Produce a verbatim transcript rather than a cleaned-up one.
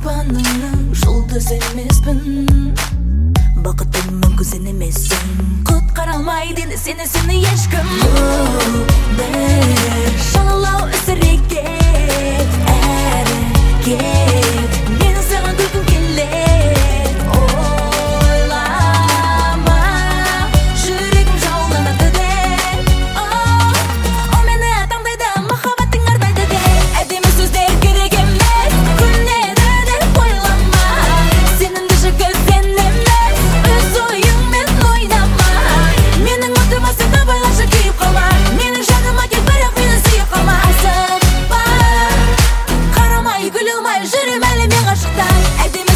аспанның жұлдыз емеспін, бақытыңның көзін емессің. Құтқара алмайды енді сені сені ешкім. Бір жалалау үсірек кет, әрі кет, менің саған күлкім келеді. Ойлама, жүрегім жауланады деп. Ол мені таңдайды, махаббатың арбайды деп. Әдемі сөздер керек емес, күнеді деп ойлама. Сенімді жігіт сен емес, өз ойыңмен ойнама. Менің отыма сен абайлашы күйіп қалма, менің жаныма кел, бірақ мені сүйіп қалма. Асықпа, қарамай күлімай жүрем әлі мен ғашықта. Әдемі